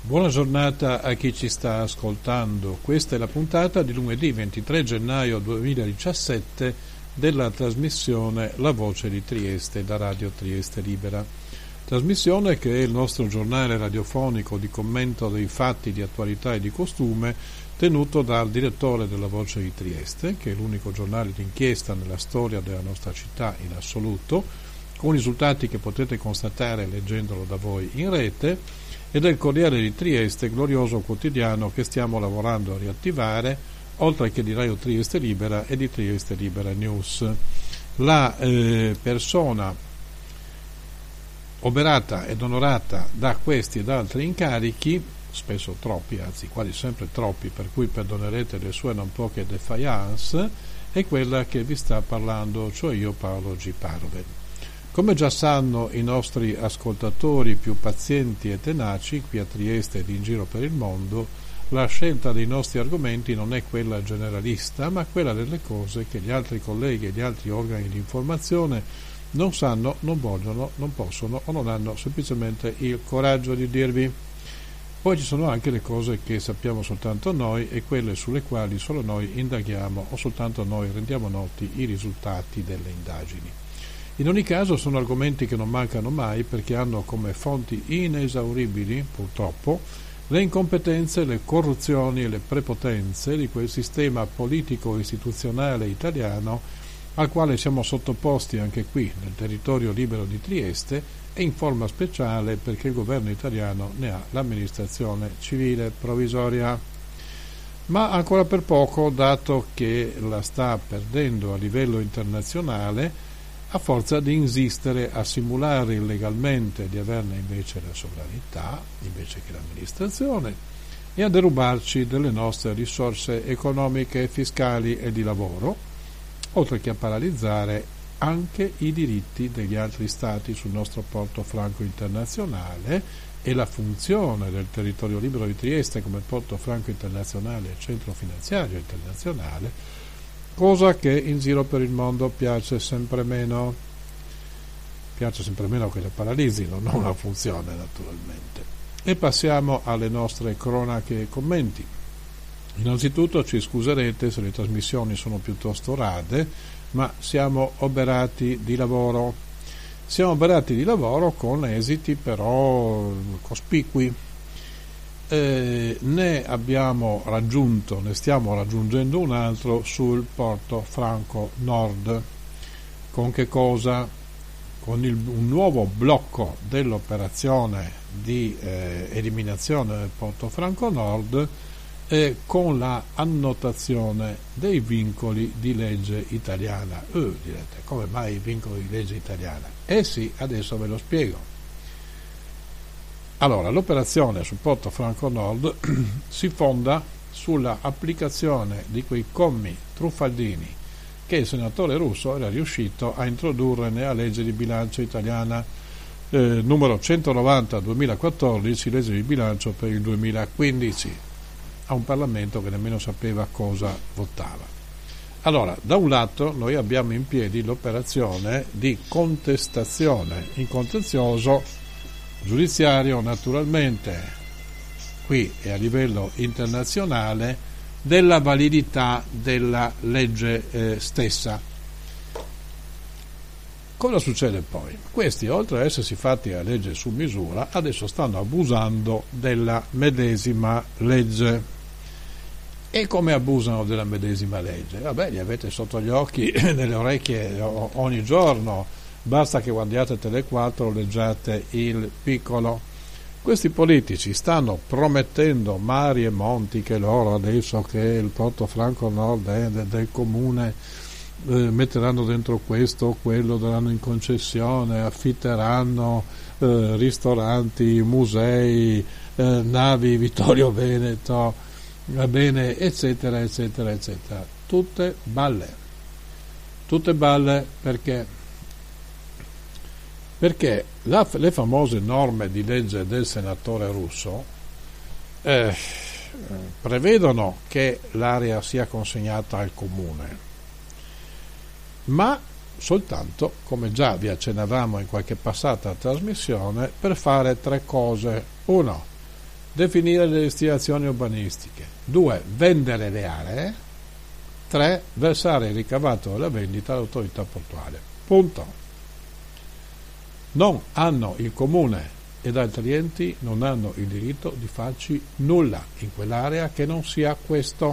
Buona giornata a chi ci sta ascoltando. Questa è la puntata di lunedì 23 gennaio 2017 della trasmissione La Voce di Trieste da Radio Trieste Libera. Trasmissione che è il nostro giornale radiofonico di commento dei fatti di attualità e di costume tenuto dal direttore della Voce di Trieste, che è l'unico giornale d'inchiesta nella storia della nostra città in assoluto, con risultati che potete constatare leggendolo da voi in rete, e del Corriere di Trieste, glorioso quotidiano che stiamo lavorando a riattivare, oltre che di Radio Trieste Libera e di Trieste Libera News. La persona oberata ed onorata da questi ed altri incarichi, spesso troppi, anzi quasi sempre troppi, per cui perdonerete le sue non poche defiance, è quella che vi sta parlando, cioè io, Paolo G. Parve. Come già sanno i nostri ascoltatori più pazienti e tenaci, qui a Trieste ed in giro per il mondo, la scelta dei nostri argomenti non è quella generalista, ma quella delle cose che gli altri colleghi e gli altri organi di informazione non sanno, non vogliono, non possono o non hanno semplicemente il coraggio di dirvi. Poi ci sono anche le cose che sappiamo soltanto noi e quelle sulle quali solo noi indaghiamo o soltanto noi rendiamo noti i risultati delle indagini. In ogni caso sono argomenti che non mancano mai perché hanno come fonti inesauribili, purtroppo, le incompetenze, le corruzioni e le prepotenze di quel sistema politico-istituzionale italiano al quale siamo sottoposti anche qui nel territorio libero di Trieste e in forma speciale perché il governo italiano ne ha l'amministrazione civile provvisoria. Ma ancora per poco, dato che la sta perdendo a livello internazionale, a forza di insistere a simulare illegalmente di averne invece la sovranità, invece che l'amministrazione, e a derubarci delle nostre risorse economiche, fiscali e di lavoro, oltre che a paralizzare anche i diritti degli altri stati sul nostro porto franco internazionale e la funzione del territorio libero di Trieste come porto franco internazionale e centro finanziario internazionale, cosa che in giro per il mondo piace sempre meno che le paralizzino, non la funzione naturalmente. E passiamo alle nostre cronache e commenti. Innanzitutto ci scuserete se le trasmissioni sono piuttosto rade, ma siamo oberati di lavoro. Siamo oberati di lavoro con esiti però cospicui. Ne abbiamo raggiunto, ne stiamo raggiungendo un altro sul porto franco nord. Con che cosa? Con un nuovo blocco dell'operazione di eliminazione del porto franco nord con la annotazione dei vincoli di legge italiana. Direte, come mai i vincoli di legge italiana? Sì, adesso ve lo spiego. Allora, l'operazione sul porto franco nord si fonda sulla applicazione di quei commi truffaldini che il senatore Russo era riuscito a introdurre nella legge di bilancio italiana numero 190/2014, legge di bilancio per il 2015, a un Parlamento che nemmeno sapeva cosa votava. Allora, da un lato noi abbiamo in piedi l'operazione di contestazione in contenzioso giudiziario, naturalmente qui e a livello internazionale, della validità della legge stessa. Cosa succede poi? Questi, oltre ad essersi fatti a legge su misura, adesso stanno abusando della medesima legge. E come abusano della medesima legge? Vabbè, li avete sotto gli occhi, nelle orecchie ogni giorno. Basta che guardiate Tele4, leggiate Il Piccolo. Questi politici stanno promettendo mari e monti che loro adesso che il porto franco nord è del comune metteranno dentro questo o quello, daranno in concessione, affitteranno ristoranti, musei, navi Vittorio Veneto, va bene, eccetera eccetera eccetera. Tutte balle perché le famose norme di legge del senatore Russo prevedono che l'area sia consegnata al comune, ma soltanto, come già vi accennavamo in qualche passata trasmissione, per fare tre cose. Uno, definire le destinazioni urbanistiche, 2, vendere le aree, 3, versare il ricavato della vendita all'autorità portuale. Punto. Non hanno il comune ed altri enti non hanno il diritto di farci nulla in quell'area che non sia questo,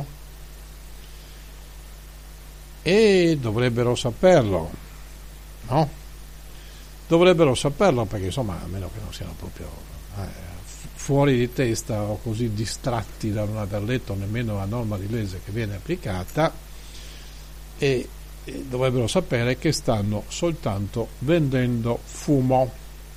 e dovrebbero saperlo, no? Dovrebbero saperlo, perché insomma, a meno che non siano proprio fuori di testa o così distratti da non aver letto nemmeno la norma di legge che viene applicata, e dovrebbero sapere che stanno soltanto vendendo fumo.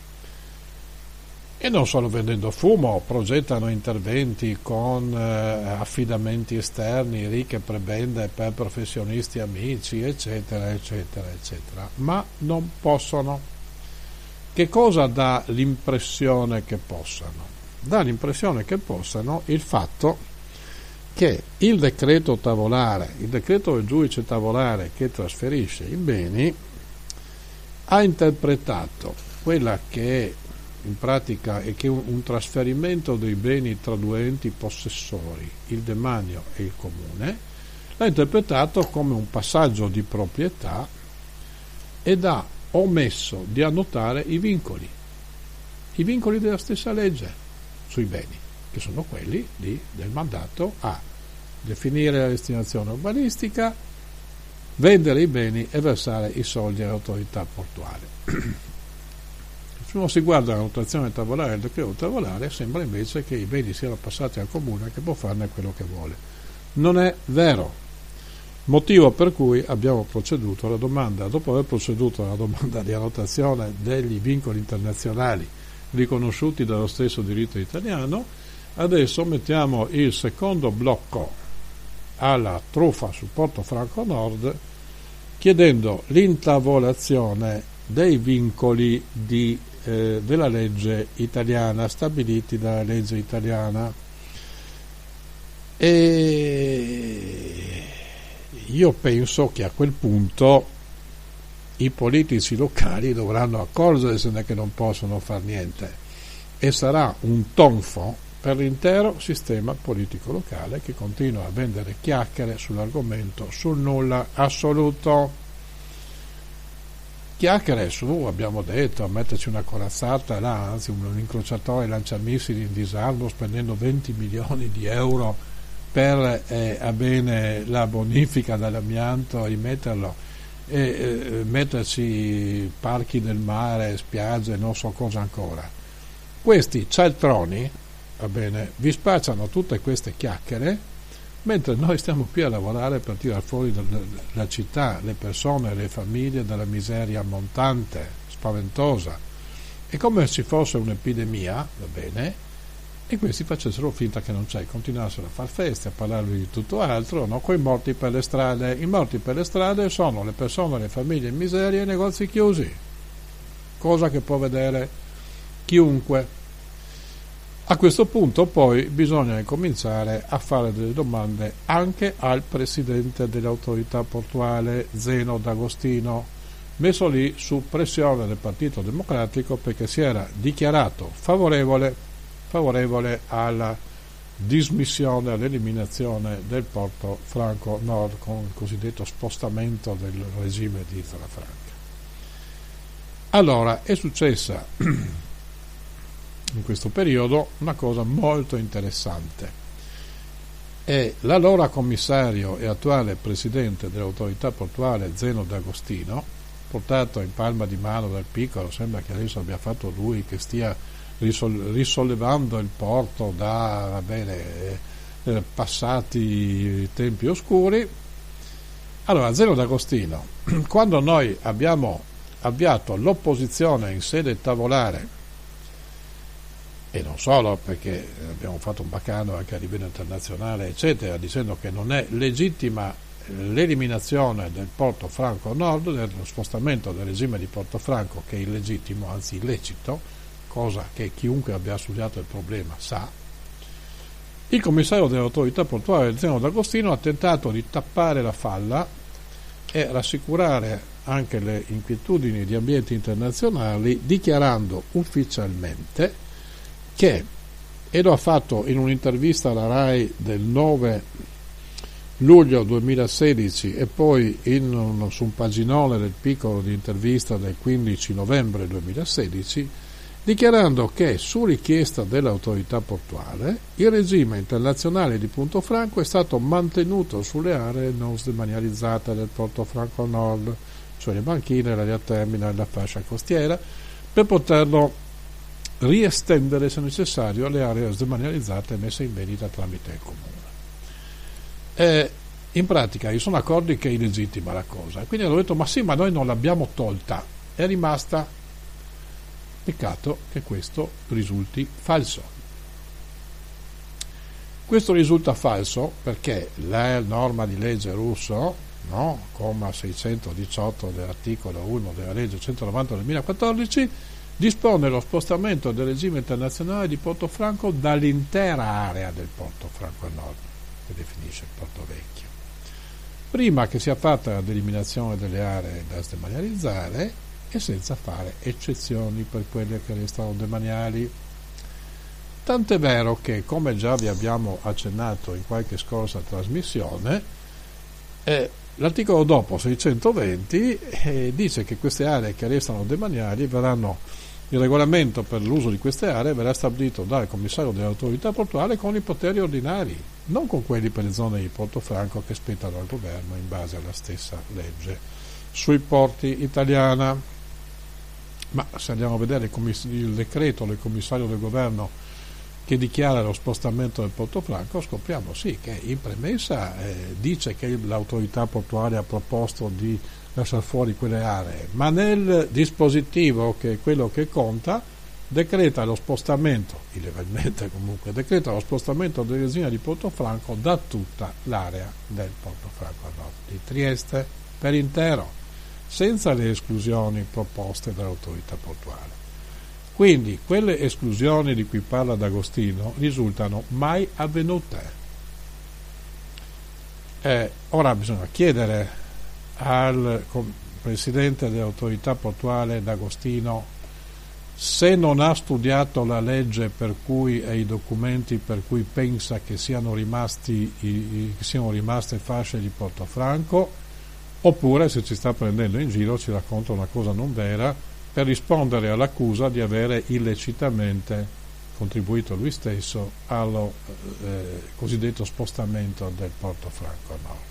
E non solo vendendo fumo, progettano interventi con affidamenti esterni, ricche prebende per professionisti amici, eccetera, eccetera, eccetera. Ma non possono. Che cosa dà l'impressione che possano? Dà l'impressione che possano il fatto che il decreto tavolare, il decreto del giudice tavolare che trasferisce i beni, ha interpretato quella che è in pratica è che un trasferimento dei beni tra due enti possessori, il demanio e il comune, l'ha interpretato come un passaggio di proprietà ed ha omesso di annotare i vincoli della stessa legge sui beni, che sono quelli del mandato a definire la destinazione urbanistica, vendere i beni e versare i soldi all'autorità portuale. Se uno si guarda la notazione tavolare del decreto tavolare, sembra invece che i beni siano passati al comune che può farne quello che vuole. Non è vero. Motivo per cui abbiamo proceduto alla domanda, dopo aver proceduto alla domanda di annotazione degli vincoli internazionali riconosciuti dallo stesso diritto italiano, adesso mettiamo il secondo blocco alla truffa sul Porto Franco Nord, chiedendo l'intavolazione dei vincoli della legge italiana, stabiliti dalla legge italiana. E io penso che a quel punto i politici locali dovranno accorgersene che non possono far niente, e sarà un tonfo per l'intero sistema politico locale, che continua a vendere chiacchiere sull'argomento, sul nulla assoluto. Chiacchiere su, abbiamo detto, a metterci una corazzata là, anzi un incrociatore lanciamissili in disarmo, spendendo 20 milioni di euro per bene la bonifica dall'amianto e metterlo, metterci parchi del mare, spiagge, non so cosa ancora. Questi cialtroni, va bene, vi spacciano tutte queste chiacchiere, mentre noi stiamo qui a lavorare per tirar fuori la città, le persone, le famiglie dalla miseria montante, spaventosa. È come se ci fosse un'epidemia, va bene, e questi facessero finta che non c'è, continuassero a far feste, a parlarvi di tutto altro, no? Coi morti per le strade. I morti per le strade sono le persone, le famiglie in miseria e i negozi chiusi, cosa che può vedere chiunque. A questo punto poi bisogna cominciare a fare delle domande anche al presidente dell'autorità portuale, Zeno D'Agostino, messo lì su pressione del Partito Democratico, perché si era dichiarato favorevole alla dismissione, all'eliminazione del Porto Franco Nord con il cosiddetto spostamento del regime di Isola Franca. Allora, è successa in questo periodo una cosa molto interessante, e l'allora commissario e attuale presidente dell'autorità portuale Zeno D'Agostino, portato in palma di mano dal piccolo, sembra che adesso abbia fatto lui, che stia risollevando il porto da passati tempi oscuri. Allora, Zeno D'Agostino, quando noi abbiamo avviato l'opposizione in sede tavolare, e non solo, perché abbiamo fatto un baccano anche a livello internazionale, eccetera, dicendo che non è legittima l'eliminazione del Porto Franco Nord, dello spostamento del regime di Porto Franco, che è illegittimo, anzi illecito, cosa che chiunque abbia studiato il problema sa, il commissario dell'autorità portuale Zeno D'Agostino ha tentato di tappare la falla e rassicurare anche le inquietudini di ambienti internazionali, dichiarando ufficialmente che e lo ha fatto in un'intervista alla RAI del 9 luglio 2016 e poi su un paginone del Piccolo di intervista del 15 novembre 2016, dichiarando che su richiesta dell'autorità portuale il regime internazionale di Punto Franco è stato mantenuto sulle aree non sdemanializzate del Porto Franco Nord, cioè le banchine, l'area terminale e la fascia costiera, per poterlo riestendere se necessario alle aree sdemanializzate messe in vendita tramite il comune. In pratica sono accordi che è illegittima la cosa, quindi hanno detto ma sì, ma noi non l'abbiamo tolta, è rimasta. Peccato che questo risulti falso. Questo risulta falso perché la norma di legge russo, no, comma 618 dell'articolo 1 della legge 190 del 2014, dispone lo spostamento del regime internazionale di Porto Franco dall'intera area del Porto Franco Nord, che definisce il Porto Vecchio, prima che sia fatta la delimitazione delle aree da sdemanializzare e senza fare eccezioni per quelle che restano demaniali. Tant'è vero che, come già vi abbiamo accennato in qualche scorsa trasmissione, l'articolo dopo 620 dice che queste aree che restano demaniali il regolamento per l'uso di queste aree verrà stabilito dal commissario dell'autorità portuale con i poteri ordinari, non con quelli per le zone di Porto Franco che spettano al governo in base alla stessa legge sui porti italiana. Ma se andiamo a vedere il decreto del commissario del governo che dichiara lo spostamento del Porto Franco, scopriamo sì che in premessa dice che l'autorità portuale ha proposto di lasciare fuori quelle aree, ma nel dispositivo, che è quello che conta, decreta lo spostamento, illegalmente comunque, decreta lo spostamento del regime di Porto Franco da tutta l'area del Porto Franco Nord, di Trieste per intero, senza le esclusioni proposte dall'autorità portuale. Quindi quelle esclusioni di cui parla D'Agostino risultano mai avvenute. Ora bisogna chiedere al presidente dell'autorità portuale D'Agostino se non ha studiato la legge per cui e i documenti per cui pensa che siano rimaste fasce di Porto Franco, oppure se ci sta prendendo in giro, ci racconta una cosa non vera per rispondere all'accusa di avere illecitamente contribuito lui stesso allo cosiddetto spostamento del Porto Franco Nord.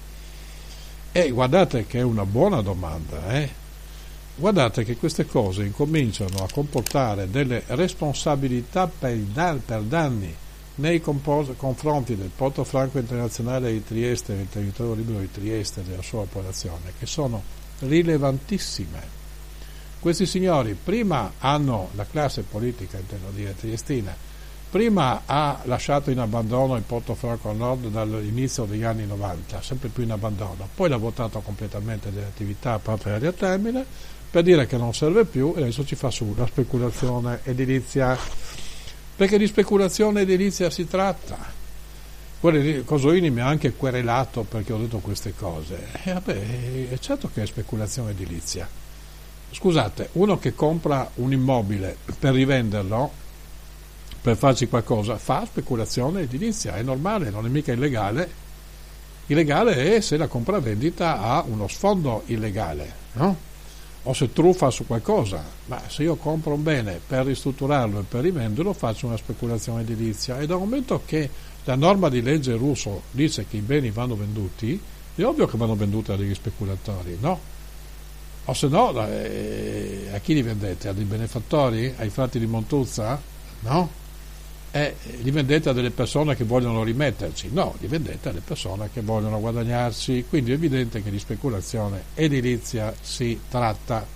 E guardate che è una buona domanda, Guardate che queste cose incominciano a comportare delle responsabilità per danni nei confronti del Porto Franco Internazionale di Trieste, del territorio libero di Trieste e della sua popolazione, che sono rilevantissime. Questi signori prima hanno, la classe politica intendo dire triestina, prima ha lasciato in abbandono il Porto Franco Nord dall'inizio degli anni 90, sempre più in abbandono, poi l'ha votato completamente delle attività proprio area termine per dire che non serve più e adesso ci fa su la speculazione edilizia. Perché di speculazione edilizia si tratta. Cosolini mi ha anche querelato perché ho detto queste cose. È certo che è speculazione edilizia. Scusate, uno che compra un immobile per rivenderlo, per farci qualcosa, fa speculazione edilizia, è normale, non è mica illegale. Illegale è se la compravendita ha uno sfondo illegale, no? O se truffa su qualcosa, ma se io compro un bene per ristrutturarlo e per rivenderlo faccio una speculazione edilizia, e dal momento che la norma di legge russo dice che i beni vanno venduti, è ovvio che vanno venduti a degli speculatori, no? O se no, a chi li vendete? A dei benefattori? Ai frati di Montuzza? No? Li vendete a delle persone che vogliono rimetterci? No, li vendete alle persone che vogliono guadagnarci, quindi è evidente che di speculazione edilizia si tratta.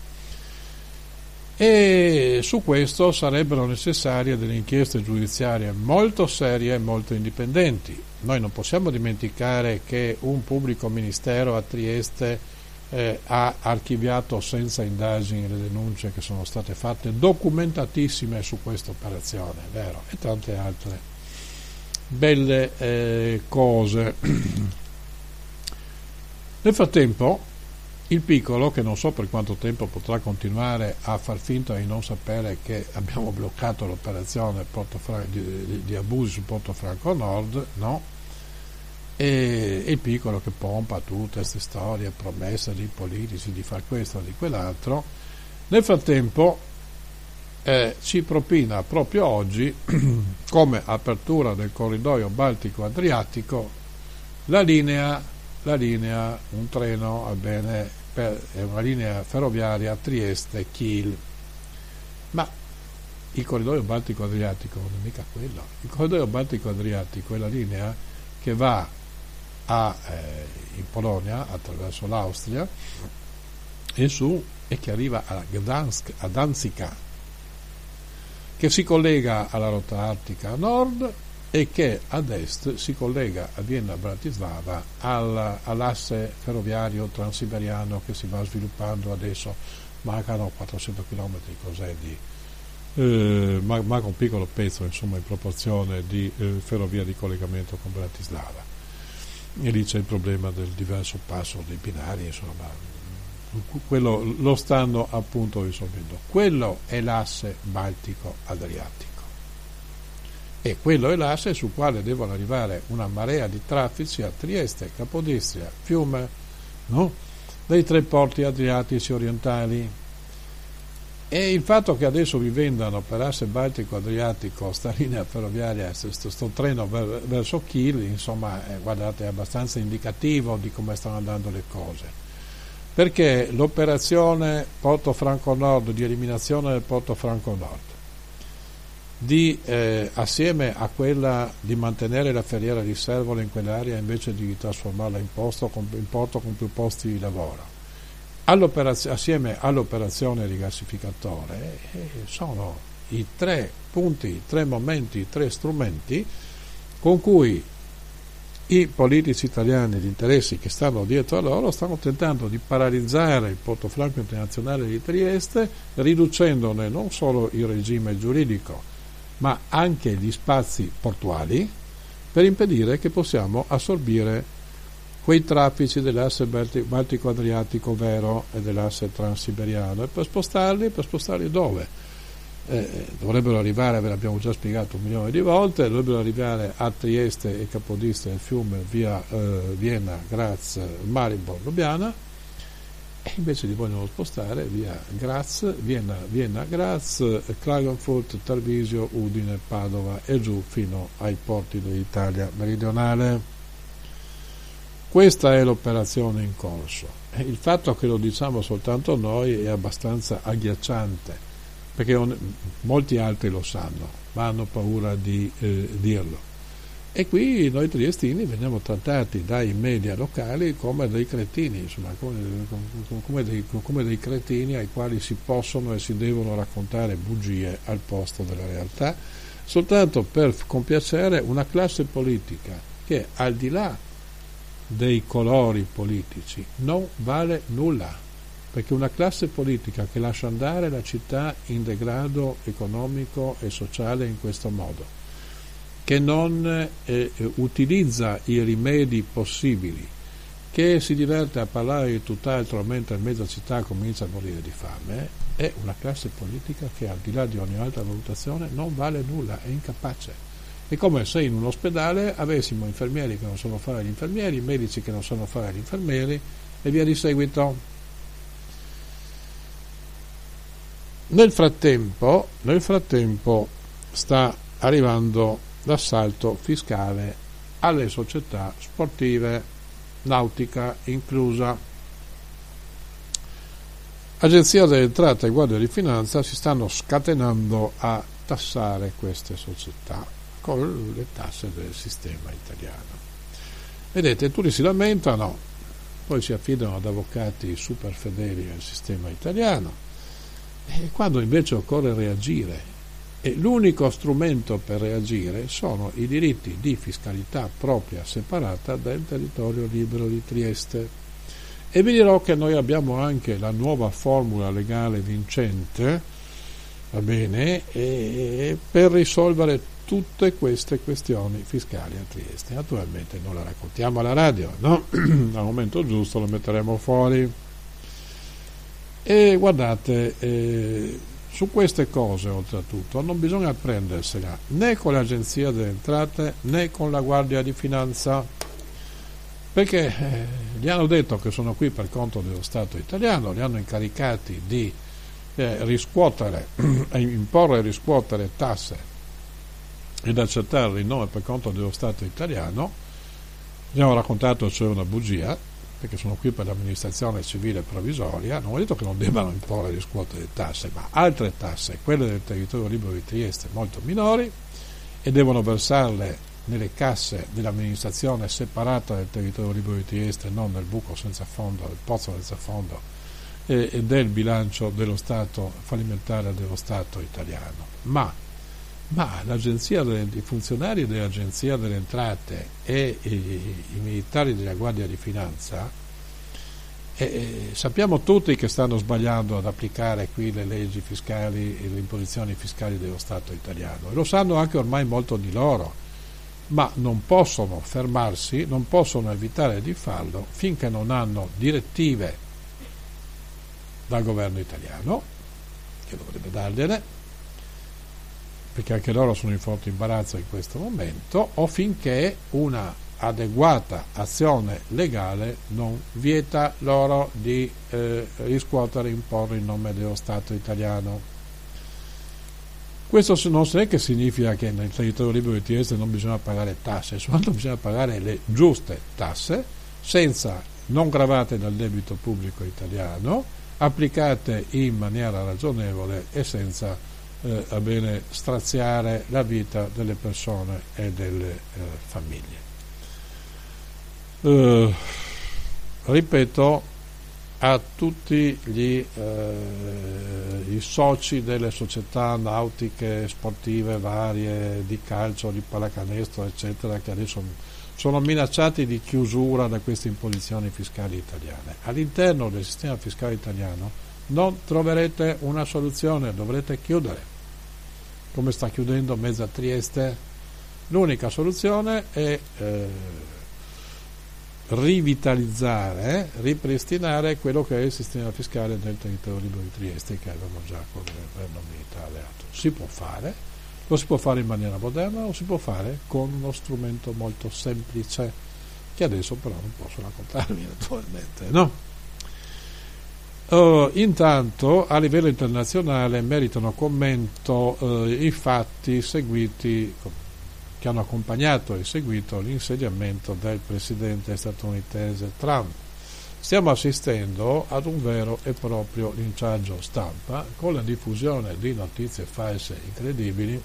E su questo sarebbero necessarie delle inchieste giudiziarie molto serie e molto indipendenti. Noi non possiamo dimenticare che un pubblico ministero a Trieste ha archiviato senza indagini le denunce che sono state fatte, documentatissime su questa operazione, vero? E tante altre belle cose. Nel frattempo Il piccolo, che non so per quanto tempo potrà continuare a far finta di non sapere che abbiamo bloccato l'operazione di abusi su Porto Franco Nord, no? E il piccolo che pompa tutte queste storie, promesse di politici di far questo o di quell'altro, nel frattempo ci propina proprio oggi, come apertura del corridoio Baltico-Adriatico, la linea, un treno, è una linea ferroviaria Trieste-Kiel. Ma il corridoio Baltico-Adriatico non è mica quello. Il corridoio Baltico-Adriatico è la linea che va in Polonia attraverso l'Austria e che arriva a Gdansk, a Danzica, che si collega alla rotta artica a nord e che ad est si collega a Vienna-Bratislava all'asse ferroviario transiberiano che si va sviluppando adesso. Mancano 400 km, manca un piccolo pezzo, insomma, in proporzione di ferrovia di collegamento con Bratislava, e lì c'è il problema del diverso passo dei binari, insomma, quello lo stanno appunto risolvendo. Quello è l'asse Baltico-Adriatico. E quello è l'asse sul quale devono arrivare una marea di traffici a Trieste, Capodistria, Fiume, no? Dei tre porti adriatici orientali. E il fatto che adesso vi vendano per asse Baltico-Adriatico sta linea ferroviaria, sto treno verso Kiel, insomma, guardate, è abbastanza indicativo di come stanno andando le cose. Perché l'operazione Porto Franco Nord, di eliminazione del Porto Franco Nord, assieme a quella di mantenere la ferriera di Servola in quell'area invece di trasformarla in porto con più posti di lavoro, assieme all'operazione rigassificatore, sono i tre punti, i tre momenti, i tre strumenti con cui i politici italiani, gli interessi che stanno dietro a loro, stanno tentando di paralizzare il Porto Franco Internazionale di Trieste, riducendone non solo il regime giuridico, ma anche gli spazi portuali, per impedire che possiamo assorbire quei traffici dell'asse Baltico-Adriatico vero e dell'asse transiberiano. E per spostarli dove? Dovrebbero arrivare, ve l'abbiamo già spiegato 1 milione di volte, dovrebbero arrivare a Trieste e Capodistria e Fiume via Vienna, Graz, Maribor, Lubiana, e invece li vogliono spostare via Graz, Vienna, Graz, Klagenfurt, Tarvisio, Udine, Padova e giù fino ai porti dell'Italia meridionale. Questa è l'operazione in corso. Il fatto che lo diciamo soltanto noi è abbastanza agghiacciante, perché molti altri lo sanno, ma hanno paura di dirlo. E qui noi triestini veniamo trattati dai media locali come dei cretini, insomma, come dei cretini ai quali si possono e si devono raccontare bugie al posto della realtà, soltanto per compiacere una classe politica che, al di là dei colori politici, non vale nulla, perché una classe politica che lascia andare la città in degrado economico e sociale in questo modo, che non utilizza i rimedi possibili, che si diverte a parlare di tutt'altro mentre mezza città comincia a morire di fame, è una classe politica che, al di là di ogni altra valutazione, non vale nulla, è incapace. È come se in un ospedale avessimo infermieri che non sanno fare gli infermieri, medici che non sanno fare gli infermieri e via di seguito. Nel frattempo sta arrivando l'assalto fiscale alle società sportive, nautica inclusa. Agenzia delle Entrate e Guardia di Finanza si stanno scatenando a tassare queste società con le tasse del sistema italiano. Vedete, tutti si lamentano, poi si affidano ad avvocati super fedeli al sistema italiano, e quando invece occorre reagire, e l'unico strumento per reagire sono i diritti di fiscalità propria separata dal territorio libero di Trieste. E vi dirò che noi abbiamo anche la nuova formula legale vincente, va bene, per risolvere tutte queste questioni fiscali a Trieste. Naturalmente non la raccontiamo alla radio, no? Al momento giusto lo metteremo fuori. E guardate, su queste cose oltretutto non bisogna prendersela né con l'Agenzia delle Entrate né con la Guardia di Finanza, perché gli hanno detto che sono qui per conto dello Stato italiano, li hanno incaricati di riscuotere, imporre e riscuotere tasse ed accettare il rinnovo per conto dello Stato italiano. Gli hanno raccontato che c'è una bugia, perché sono qui per l'amministrazione civile provvisoria. Non ho detto che non debbano imporre e riscuotere tasse, ma altre tasse, quelle del territorio libero di Trieste, molto minori, e devono versarle nelle casse dell'amministrazione separata del territorio libero di Trieste, non nel buco senza fondo, nel pozzo senza fondo e del bilancio dello Stato fallimentare dello Stato italiano. Ma l'agenzia i funzionari dell'Agenzia delle Entrate e i militari della Guardia di Finanza sappiamo tutti che stanno sbagliando ad applicare qui le leggi fiscali e le imposizioni fiscali dello Stato italiano, e lo sanno anche ormai molto di loro, ma non possono fermarsi, non possono evitare di farlo finché non hanno direttive dal governo italiano, che dovrebbe dargliene, perché anche loro sono in forte imbarazzo in questo momento, o finché una adeguata azione legale non vieta loro di riscuotere e imporre in nome dello Stato italiano. Questo non è che significa che nel territorio libero di Trieste non bisogna pagare tasse, soltanto bisogna pagare le giuste tasse, non gravate dal debito pubblico italiano, applicate in maniera ragionevole e senza straziare la vita delle persone e delle famiglie. Ripeto, a tutti i soci delle società nautiche sportive varie, di calcio, di pallacanestro eccetera, che adesso sono minacciati di chiusura da queste imposizioni fiscali italiane. All'interno del sistema fiscale italiano non troverete una soluzione, dovrete chiudere, come sta chiudendo mezza Trieste. L'unica soluzione è rivitalizzare, ripristinare quello che è il sistema fiscale del territorio libero di Trieste, che avevamo già con il governo militare. Si può fare, lo si può fare in maniera moderna o si può fare con uno strumento molto semplice, che adesso però non posso raccontarvi naturalmente, no? Intanto a livello internazionale meritano commento i fatti seguiti, che hanno accompagnato e seguito l'insediamento del presidente statunitense Trump. Stiamo assistendo ad un vero e proprio linciaggio stampa, con la diffusione di notizie false incredibili,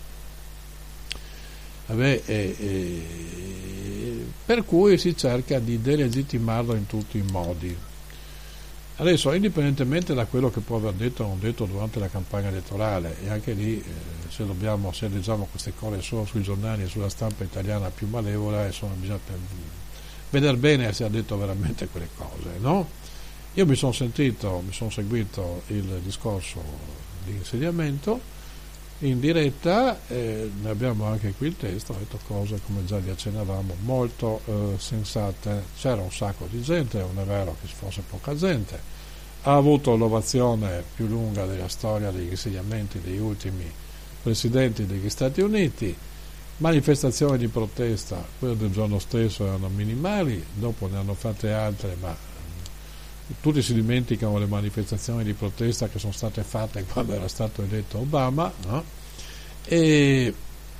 per cui si cerca di delegittimarlo in tutti i modi. Adesso, indipendentemente da quello che può aver detto o non detto durante la campagna elettorale, e anche lì se leggiamo queste cose solo sui giornali e sulla stampa italiana più malevola, bisogna vedere bene se ha detto veramente quelle cose, no? Io mi sono seguito il discorso di insediamento in diretta, ne abbiamo anche qui il testo, ho detto cose, come già vi accennavamo, molto sensate. C'era un sacco di gente, non è vero che ci fosse poca gente, ha avuto l'ovazione più lunga della storia degli insediamenti degli ultimi presidenti degli Stati Uniti. Manifestazioni di protesta, quelle del giorno stesso erano minimali, dopo ne hanno fatte altre, ma tutti si dimenticano le manifestazioni di protesta che sono state fatte quando era stato eletto Obama, no? E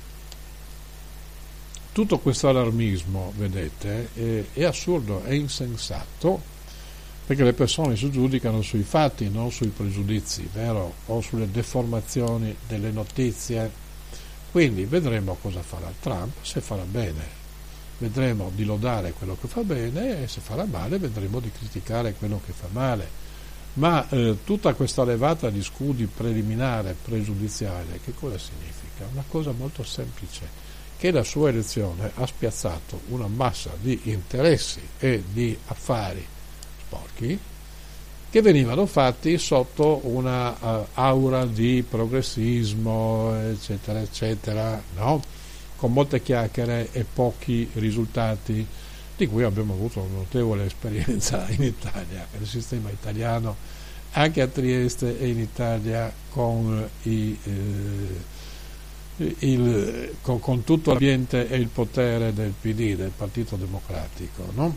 tutto questo allarmismo, vedete, è assurdo, è insensato, perché le persone si giudicano sui fatti, non sui pregiudizi, vero? O sulle deformazioni delle notizie. Quindi vedremo cosa farà Trump, se farà bene vedremo di lodare quello che fa bene, e se farà male vedremo di criticare quello che fa male. Ma tutta questa levata di scudi preliminare, pregiudiziale, che cosa significa? Una cosa molto semplice, che la sua elezione ha spiazzato una massa di interessi e di affari sporchi che venivano fatti sotto una aura di progressismo, eccetera, eccetera, no? Con molte chiacchiere e pochi risultati, di cui abbiamo avuto una notevole esperienza in Italia. Il sistema italiano anche a Trieste e in Italia con con tutto l'ambiente e il potere del PD, del Partito Democratico, no?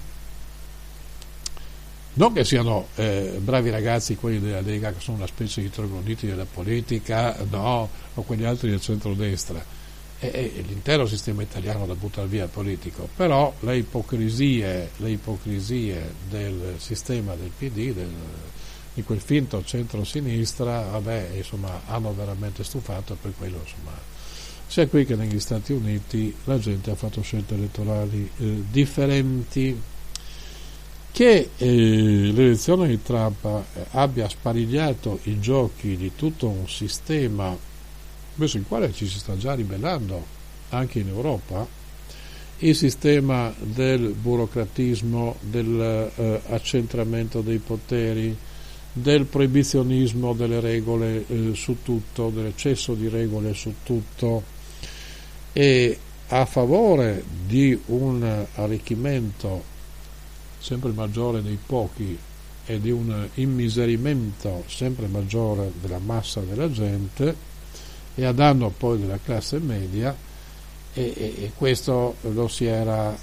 Non che siano bravi ragazzi quelli della Lega, che sono una specie di trogloditi della politica, no, o quegli altri del centrodestra, è l'intero sistema italiano da buttare via politico, però le ipocrisie del sistema del PD, di quel finto centro-sinistra, vabbè, insomma, hanno veramente stufato, e per quello, insomma, sia qui che negli Stati Uniti la gente ha fatto scelte elettorali differenti. Che l'elezione di Trump abbia sparigliato i giochi di tutto un sistema verso il quale ci si sta già ribellando anche in Europa, il sistema del burocratismo, dell'accentramento dei poteri, del proibizionismo delle regole su tutto, dell'eccesso di regole su tutto, e a favore di un arricchimento sempre maggiore dei pochi e di un immiserimento sempre maggiore della massa della gente, e a danno poi della classe media, e questo lo si era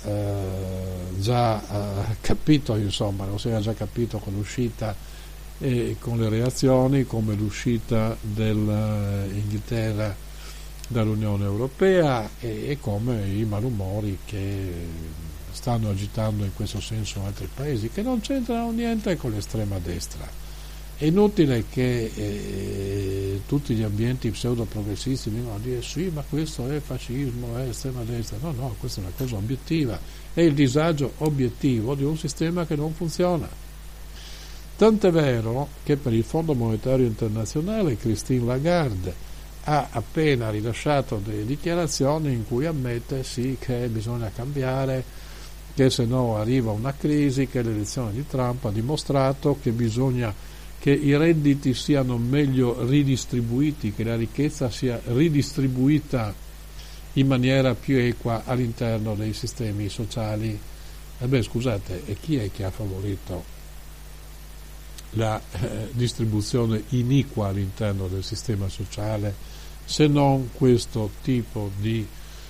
già capito, insomma, lo si era già capito con l'uscita e con le reazioni, come l'uscita dell'Inghilterra dall'Unione Europea, e come i malumori che stanno agitando in questo senso altri paesi, che non c'entrano niente con l'estrema destra. È inutile che tutti gli ambienti pseudo-progressisti vengono a dire sì, ma questo è fascismo, è estrema destra. No, questa è una cosa obiettiva, è il disagio obiettivo di un sistema che non funziona. Tant'è vero che per il Fondo Monetario Internazionale Christine Lagarde ha appena rilasciato delle dichiarazioni in cui ammette sì che bisogna cambiare, che se no arriva una crisi, che l'elezione di Trump ha dimostrato che bisogna che i redditi siano meglio ridistribuiti, che la ricchezza sia ridistribuita in maniera più equa all'interno dei sistemi sociali. Scusate, e chi è che ha favorito la distribuzione iniqua all'interno del sistema sociale, se non questo tipo di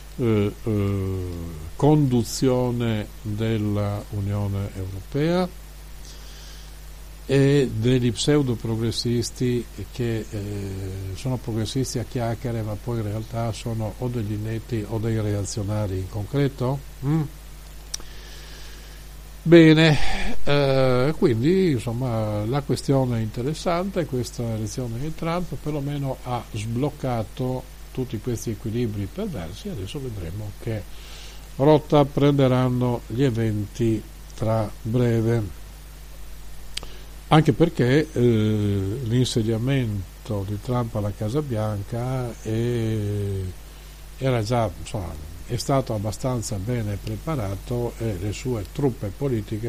conduzione della Unione Europea e degli pseudo progressisti che sono progressisti a chiacchiere, ma poi in realtà sono o degli inetti o dei reazionari in concreto? Bene, quindi insomma la questione è interessante. Questa elezione di Trump perlomeno ha sbloccato tutti questi equilibri perversi. Adesso vedremo che rotta prenderanno gli eventi tra breve, anche perché l'insediamento di Trump alla Casa Bianca era già, insomma, è stato abbastanza bene preparato, e le sue truppe politiche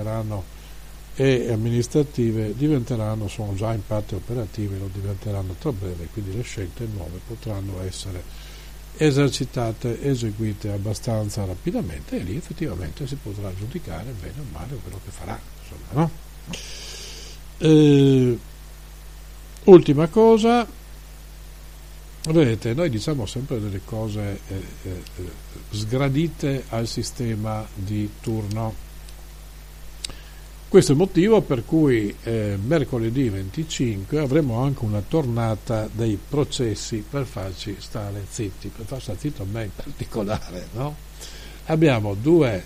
e amministrative sono già in parte operative, lo diventeranno tra breve, quindi le scelte nuove potranno essere eseguite abbastanza rapidamente, e lì effettivamente si potrà giudicare bene o male quello che farà, insomma, no? Ultima cosa, vedete, noi diciamo sempre delle cose sgradite al sistema di turno. Questo è il motivo per cui mercoledì 25 avremo anche una tornata dei processi per farci stare zitti, per far stare zitto a me in particolare, no? Abbiamo 2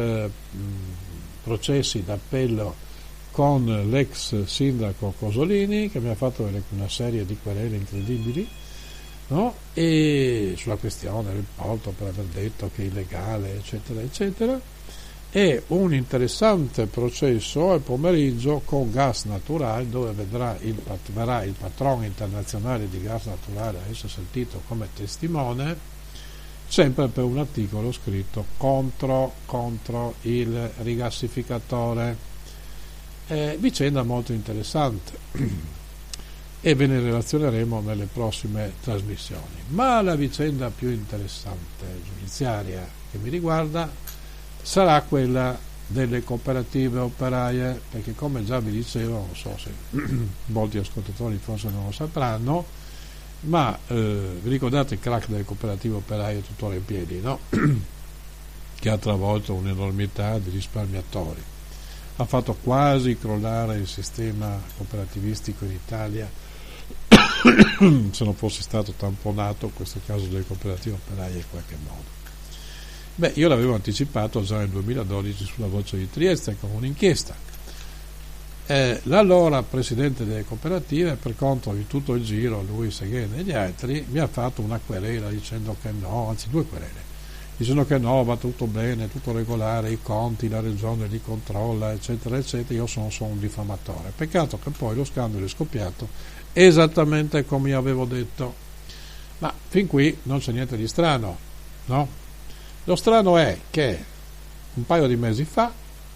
processi d'appello con l'ex sindaco Cosolini, che mi ha fatto una serie di querele incredibili, no? E sulla questione del porto, per aver detto che è illegale, eccetera eccetera, e un interessante processo al pomeriggio con Gas Natural, dove verrà il patrono internazionale di Gas Natural a essere sentito come testimone, sempre per un articolo scritto contro il rigassificatore. Vicenda molto interessante e ve ne relazioneremo nelle prossime trasmissioni. Ma la vicenda più interessante giudiziaria che mi riguarda sarà quella delle cooperative operaie, perché come già vi dicevo, non so se molti ascoltatori forse non lo sapranno, ma vi ricordate il crack delle cooperative operaie tuttora in piedi, no? Che ha travolto un'enormità di risparmiatori, ha fatto quasi crollare il sistema cooperativistico in Italia se non fosse stato tamponato questo caso delle cooperative operaie in qualche modo. Beh, io l'avevo anticipato già nel 2012 sulla Voce di Trieste con un'inchiesta. L'allora presidente delle cooperative, per conto di tutto il giro, lui, Seghena e gli altri, mi ha fatto una querela dicendo che no, anzi 2 querele, dicendo che no, va tutto bene, tutto regolare, i conti, la regione li controlla, eccetera, eccetera. Io sono un diffamatore. Peccato che poi lo scandalo è scoppiato esattamente come io avevo detto. Ma fin qui non c'è niente di strano, no? Lo strano è che un paio di mesi fa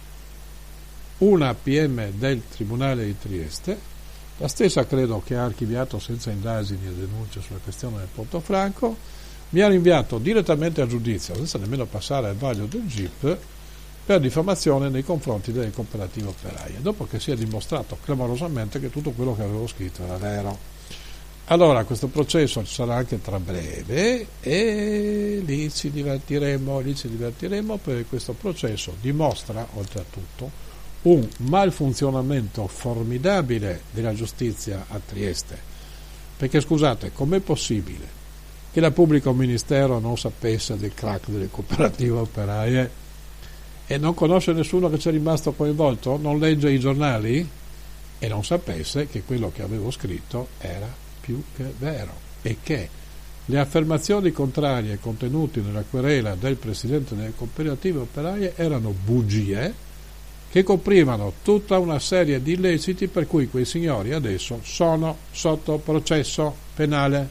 una PM del Tribunale di Trieste, la stessa credo che ha archiviato senza indagini e denunce sulla questione del Portofranco, mi ha rinviato direttamente a giudizio, senza nemmeno passare al vaglio del GIP, per diffamazione nei confronti delle cooperative operaie, dopo che si è dimostrato clamorosamente che tutto quello che avevo scritto era vero. Allora questo processo ci sarà anche tra breve e lì ci divertiremo, perché questo processo dimostra oltretutto un malfunzionamento formidabile della giustizia a Trieste, perché scusate, com'è possibile che la pubblico ministero non sapesse del crack delle cooperative operaie e non conosce nessuno che ci è rimasto coinvolto, non legge i giornali e non sapesse che quello che avevo scritto era più che vero e che le affermazioni contrarie contenute nella querela del presidente delle cooperative operaie erano bugie che coprivano tutta una serie di illeciti per cui quei signori adesso sono sotto processo penale.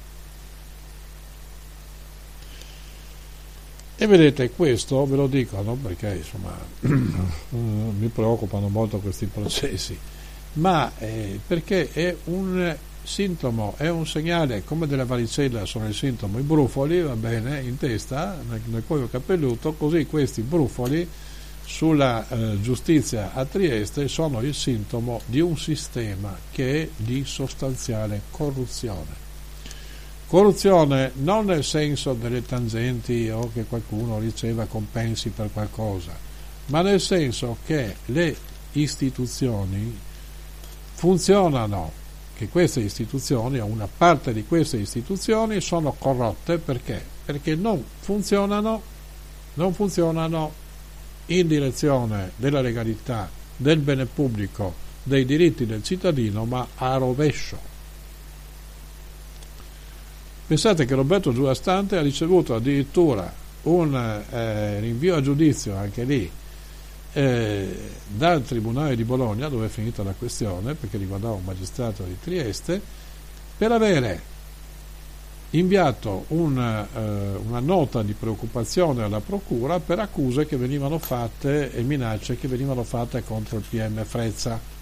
E vedete, questo ve lo dicono perché insomma mi preoccupano molto questi processi, ma perché è un sintomo, è un segnale come della varicella, sono il sintomo i brufoli, va bene, in testa, nel cuoio capelluto, così questi brufoli sulla giustizia a Trieste sono il sintomo di un sistema che è di sostanziale corruzione. Corruzione non nel senso delle tangenti o che qualcuno riceva compensi per qualcosa, ma nel senso che le istituzioni funzionano, che queste istituzioni o una parte di queste istituzioni sono corrotte perché non funzionano in direzione della legalità, del bene pubblico, dei diritti del cittadino, ma a rovescio. Pensate che Roberto Giurastante ha ricevuto addirittura un rinvio a giudizio anche lì dal Tribunale di Bologna, dove è finita la questione perché riguardava un magistrato di Trieste, per avere inviato una nota di preoccupazione alla procura per accuse che venivano fatte e minacce che venivano fatte contro il PM Frezza.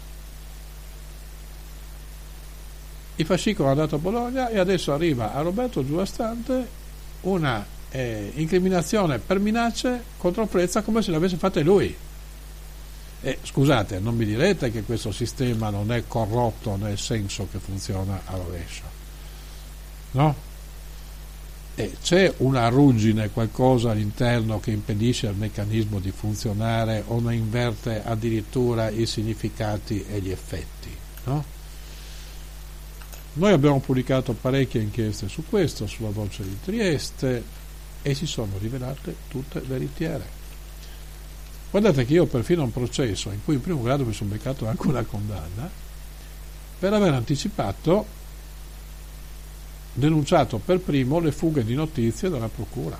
Il fascicolo è andato a Bologna e adesso arriva a Roberto Giurastante una incriminazione per minacce contro Frezza come se l'avesse fatta lui. Scusate, non mi direte che questo sistema non è corrotto nel senso che funziona a rovescio, no? C'è una ruggine, qualcosa all'interno che impedisce al meccanismo di funzionare o ne inverte addirittura i significati e gli effetti, no? Noi abbiamo pubblicato parecchie inchieste su questo, sulla Voce di Trieste, e si sono rivelate tutte veritiere. Guardate che io perfino un processo in cui in primo grado mi sono beccato anche una condanna per aver anticipato, denunciato per primo le fughe di notizie dalla procura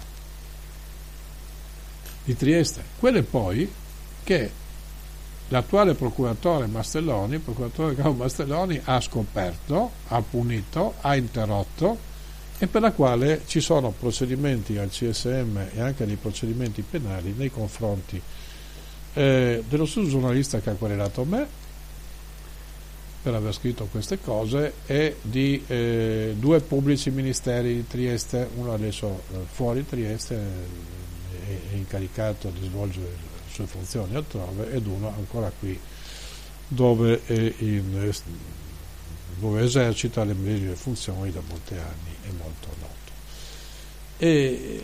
di Trieste, quelle poi che l'attuale procuratore capo Mastelloni ha scoperto, ha punito, ha interrotto e per la quale ci sono procedimenti al CSM e anche dei procedimenti penali nei confronti dello stesso giornalista che ha querelato me per aver scritto queste cose e di 2 pubblici ministeri di Trieste, uno adesso fuori Trieste è incaricato di svolgere sue funzioni altrove, ed uno ancora qui dove esercita le medesime funzioni da molti anni, è molto noto. E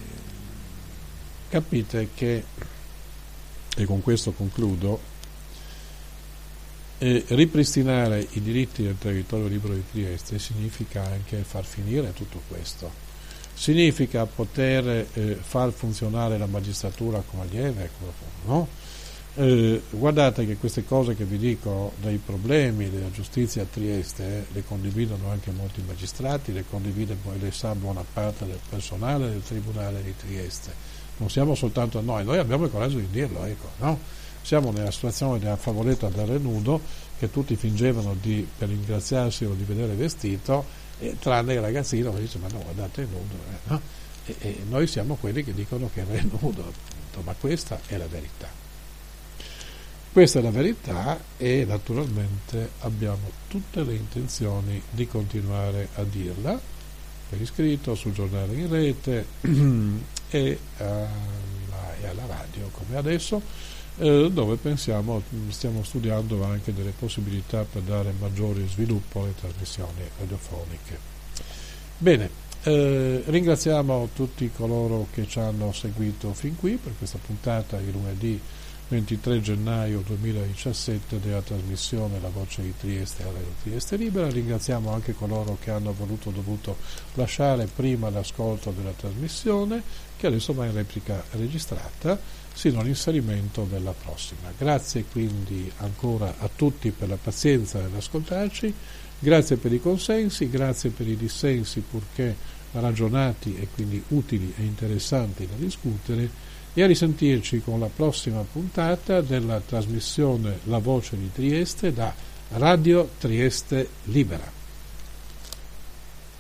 capite che, e con questo concludo, ripristinare i diritti del territorio libero di Trieste significa anche far finire tutto questo, significa poter far funzionare la magistratura come lieve, no? Guardate che queste cose che vi dico dei problemi della giustizia a Trieste le condividono anche molti magistrati, le condivide poi, le sa buona parte del personale del Tribunale di Trieste, non siamo soltanto noi abbiamo il coraggio di dirlo, ecco, no? Siamo nella situazione della favoletta del Renudo, che tutti fingevano per ringraziarsi o di vedere vestito, tranne il ragazzino che dice ma no, guardate, è nudo, no? E noi siamo quelli che dicono che è nudo, ma questa è la verità. Questa è la verità, e naturalmente abbiamo tutte le intenzioni di continuare a dirla per iscritto, sul giornale in rete e alla radio come adesso, dove stiamo studiando anche delle possibilità per dare maggiore sviluppo alle trasmissioni radiofoniche. Bene, ringraziamo tutti coloro che ci hanno seguito fin qui per questa puntata di lunedì 23 gennaio 2017 della trasmissione La Voce di Trieste a Radio Trieste Libera. Ringraziamo anche coloro che hanno dovuto lasciare prima l'ascolto della trasmissione, che adesso va in replica registrata sino all'inserimento della prossima. Grazie quindi ancora a tutti per la pazienza nell'ascoltarci, grazie per i consensi, grazie per i dissensi purché ragionati e quindi utili e interessanti da discutere, e a risentirci con la prossima puntata della trasmissione La Voce di Trieste da Radio Trieste Libera.